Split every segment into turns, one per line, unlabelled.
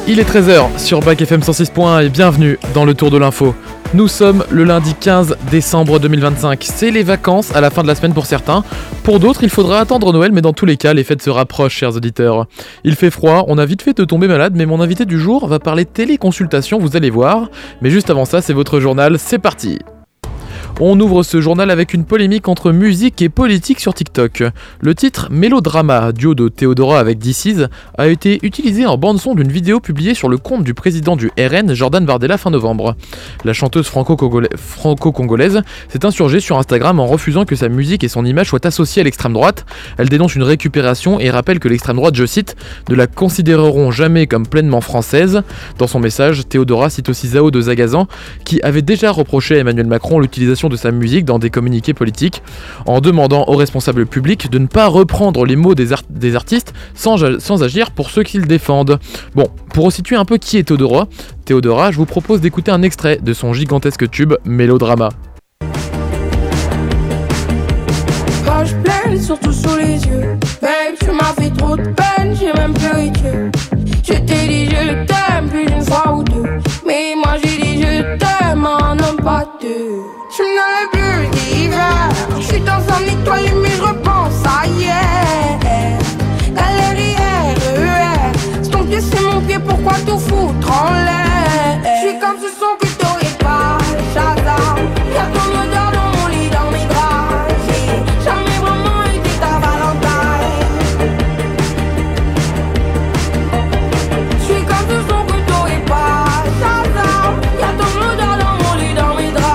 Il est 13h sur Bac FM 106.1 et bienvenue dans le Tour de l'Info. Nous sommes le lundi 15 décembre 2025. C'est les vacances à la fin de la semaine pour certains. Pour d'autres, il faudra attendre Noël, mais dans tous les cas, les fêtes se rapprochent, chers auditeurs. Il fait froid, on a vite fait de tomber malade, mais mon invité du jour va parler téléconsultation, vous allez voir. Mais juste avant ça, c'est votre journal, c'est parti. On ouvre ce journal avec une polémique entre musique et politique sur TikTok. Le titre Mélodrama, duo de Théodora avec DC's, a été utilisé en bande-son d'une vidéo publiée sur le compte du président du RN, Jordan Bardella, fin novembre. La chanteuse franco-congolaise s'est insurgée sur Instagram en refusant que sa musique et son image soient associées à l'extrême droite. Elle dénonce une récupération et rappelle que l'extrême droite, je cite, ne la considéreront jamais comme pleinement française. Dans son message, Théodora cite aussi Zao de Zagazan, qui avait déjà reproché à Emmanuel Macron l'utilisation de sa musique dans des communiqués politiques, en demandant aux responsables publics de ne pas reprendre les mots des artistes sans agir pour ceux qu'ils défendent. Bon, pour resituer un peu qui est Théodora, je vous propose d'écouter un extrait de son gigantesque tube Mélodrama.
Quand je pleure, surtout sous les yeux, babe, tu m'as fait trop de peine, j'ai même pleuré Dieu. Je t'ai dit je t'aime plus d'une fois ou deux, mais moi j'ai dit je t'aime en un pas deux. Je n'avais plus d'hiver, je suis dans un étoile mais je repense à hier. Galerie RER, c'est ton pied c'est mon pied, pourquoi tout foutre en l'air? Je suis comme ce son que t'aurais pas, Shazam. Y'a ton odeur dans mon lit, dans mes draps. J'ai jamais vraiment été ta Valentine. Je suis comme ce son que t'aurais pas, Shazam. Y'a ton odeur dans mon lit, dans mes draps.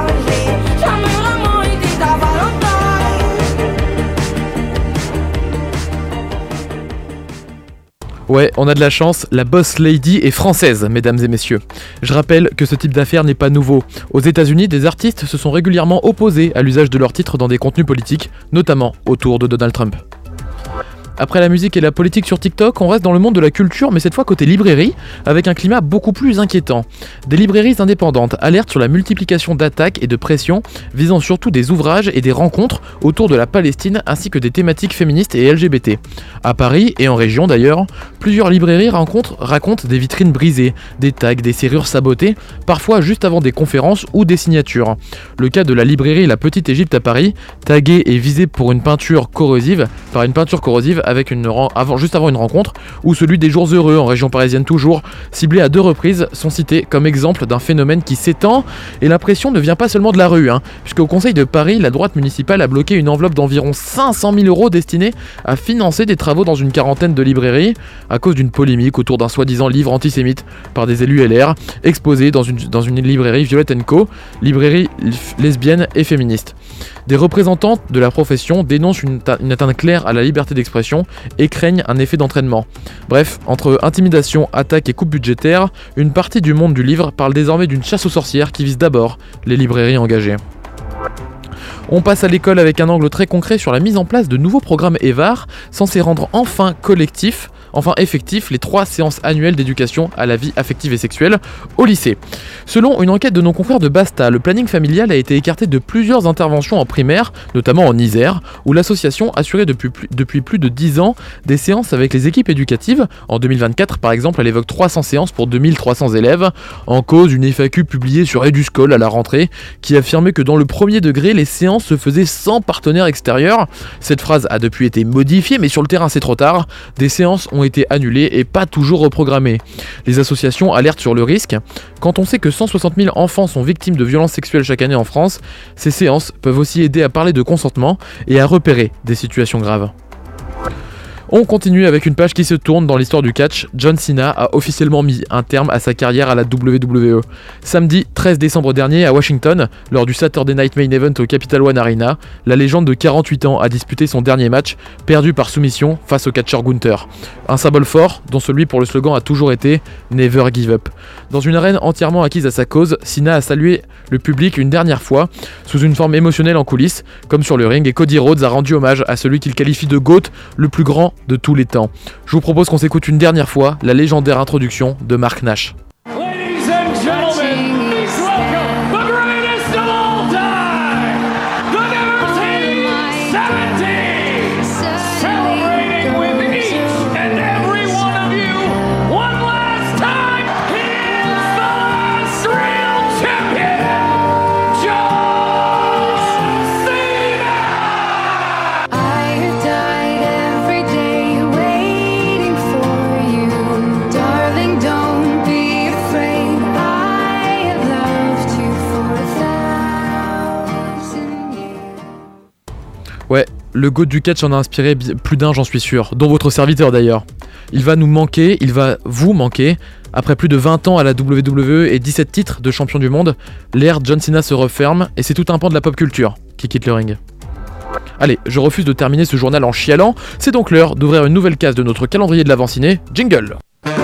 Ouais, on a de la chance, la boss lady est française, mesdames et messieurs. Je rappelle que ce type d'affaire n'est pas nouveau. Aux États-Unis, des artistes se sont régulièrement opposés à l'usage de leurs titres dans des contenus politiques, notamment autour de Donald Trump. Après la musique et la politique sur TikTok, on reste dans le monde de la culture, mais cette fois côté librairie, avec un climat beaucoup plus inquiétant. Des librairies indépendantes alertent sur la multiplication d'attaques et de pressions, visant surtout des ouvrages et des rencontres autour de la Palestine, ainsi que des thématiques féministes et LGBT. À Paris, et en région d'ailleurs, plusieurs librairies racontent des vitrines brisées, des tags, des serrures sabotées, parfois juste avant des conférences ou des signatures. Le cas de la librairie La Petite Égypte à Paris, taguée et visée par une peinture corrosive, juste avant une rencontre, ou celui des Jours Heureux en région parisienne toujours, ciblés à 2 reprises, sont cités comme exemple d'un phénomène qui s'étend, et l'impression ne vient pas seulement de la rue, puisqu'au Conseil de Paris, la droite municipale a bloqué une enveloppe d'environ 500 000 € destinée à financer des travaux dans une quarantaine de librairies, à cause d'une polémique autour d'un soi-disant livre antisémite par des élus LR, exposé dans une librairie Violet & Co, librairie lesbienne et féministe. Des représentants de la profession dénoncent une atteinte claire à la liberté d'expression et craignent un effet d'entraînement. Bref, entre intimidation, attaque et coupe budgétaire, une partie du monde du livre parle désormais d'une chasse aux sorcières qui vise d'abord les librairies engagées. On passe à l'école avec un angle très concret sur la mise en place de nouveaux programmes EVAR censés rendre enfin effectifs les 3 séances annuelles d'éducation à la vie affective et sexuelle au lycée. Selon une enquête de nos confrères de Basta, le planning familial a été écarté de plusieurs interventions en primaire, notamment en Isère, où l'association assurait depuis plus de 10 ans des séances avec les équipes éducatives. En 2024, par exemple, elle évoque 300 séances pour 2300 élèves. En cause, une FAQ publiée sur EduScol à la rentrée, qui affirmait que dans le premier degré, les séances se faisaient sans partenaire extérieur. Cette phrase a depuis été modifiée, mais sur le terrain c'est trop tard. Des séances ont été annulées et pas toujours reprogrammées. Les associations alertent sur le risque. Quand on sait que 160 000 enfants sont victimes de violences sexuelles chaque année en France, ces séances peuvent aussi aider à parler de consentement et à repérer des situations graves. On continue avec une page qui se tourne dans l'histoire du catch. John Cena a officiellement mis un terme à sa carrière à la WWE. Samedi 13 décembre dernier à Washington, lors du Saturday Night Main Event au Capital One Arena, la légende de 48 ans a disputé son dernier match, perdu par soumission face au catcheur Gunther. Un symbole fort, dont celui pour le slogan a toujours été « Never Give Up ». Dans une arène entièrement acquise à sa cause, Cena a salué le public une dernière fois, sous une forme émotionnelle en coulisses, comme sur le ring, et Cody Rhodes a rendu hommage à celui qu'il qualifie de GOAT, le plus grand de tous les temps. Je vous propose qu'on s'écoute une dernière fois la légendaire introduction de Mark Nash.
Ladies and gentlemen, please welcome the greatest of all time, the Never Team 70, celebrating with each and every one of you one last time.
le GOAT du catch en a inspiré plus d'un, j'en suis sûr, dont votre serviteur d'ailleurs. Il va nous manquer, il va vous manquer. Après plus de 20 ans à la WWE et 17 titres de champion du monde, l'ère John Cena se referme et c'est tout un pan de la pop culture qui quitte le ring. Allez, je refuse de terminer ce journal en chialant, c'est donc l'heure d'ouvrir une nouvelle case de notre calendrier de l'avant ciné. Jingle!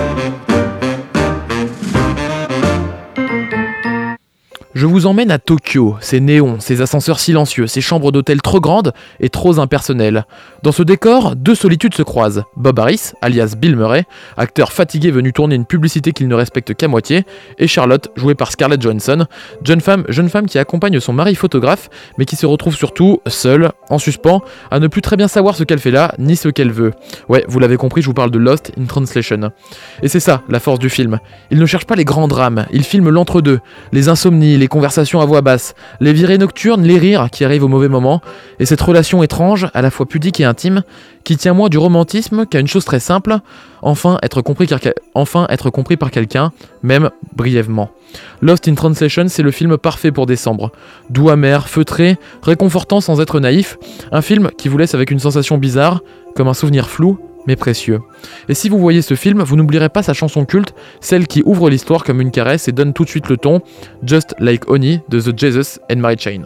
Je vous emmène à Tokyo, ces néons, ces ascenseurs silencieux, ces chambres d'hôtel trop grandes et trop impersonnelles. Dans ce décor, deux solitudes se croisent. Bob Harris, alias Bill Murray, acteur fatigué venu tourner une publicité qu'il ne respecte qu'à moitié, et Charlotte, jouée par Scarlett Johansson, jeune femme qui accompagne son mari photographe, mais qui se retrouve surtout seule, en suspens, à ne plus très bien savoir ce qu'elle fait là, ni ce qu'elle veut. Ouais, vous l'avez compris, je vous parle de Lost in Translation. Et c'est ça, la force du film. Il ne cherche pas les grands drames, il filme l'entre-deux, les insomnies, les conversations à voix basse, les virées nocturnes, les rires qui arrivent au mauvais moment, et cette relation étrange, à la fois pudique et intime, qui tient moins du romantisme qu'à une chose très simple, enfin être compris par quelqu'un, même brièvement. Lost in Translation, c'est le film parfait pour décembre. Doux amer, feutré, réconfortant sans être naïf, un film qui vous laisse avec une sensation bizarre, comme un souvenir flou, mais précieux. Et si vous voyez ce film, vous n'oublierez pas sa chanson culte, celle qui ouvre l'histoire comme une caresse et donne tout de suite le ton, Just Like Honey de The Jesus and Mary Chain.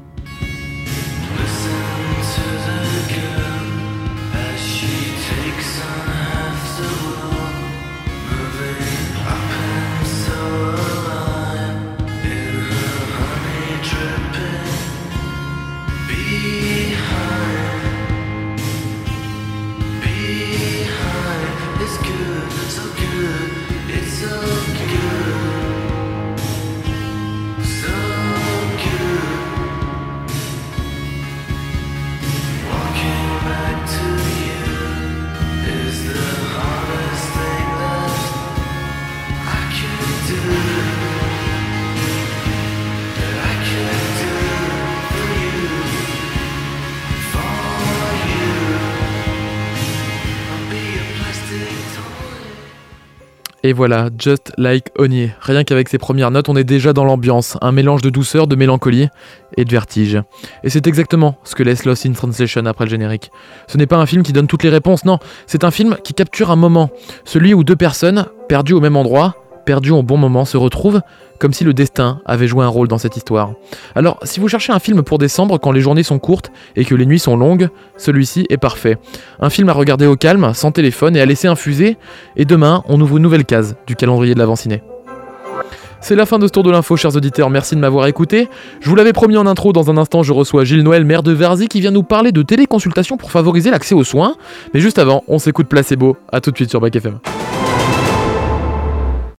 Et voilà, Just Like Honey. Rien qu'avec ses premières notes, on est déjà dans l'ambiance, un mélange de douceur, de mélancolie et de vertige. Et c'est exactement ce que laisse Lost in Translation après le générique. Ce n'est pas un film qui donne toutes les réponses, non, c'est un film qui capture un moment, celui où deux personnes, perdues au même endroit, perdues au bon moment, se retrouvent, comme si le destin avait joué un rôle dans cette histoire. Alors, si vous cherchez un film pour décembre quand les journées sont courtes et que les nuits sont longues, celui-ci est parfait. Un film à regarder au calme, sans téléphone et à laisser infuser, et demain, on ouvre une nouvelle case du calendrier de l'avant ciné. C'est la fin de ce tour de l'info, chers auditeurs, merci de m'avoir écouté. Je vous l'avais promis en intro, dans un instant, je reçois Gilles Noël, maire de Varzy, qui vient nous parler de téléconsultation pour favoriser l'accès aux soins. Mais juste avant, on s'écoute Placebo, à tout de suite sur Back FM.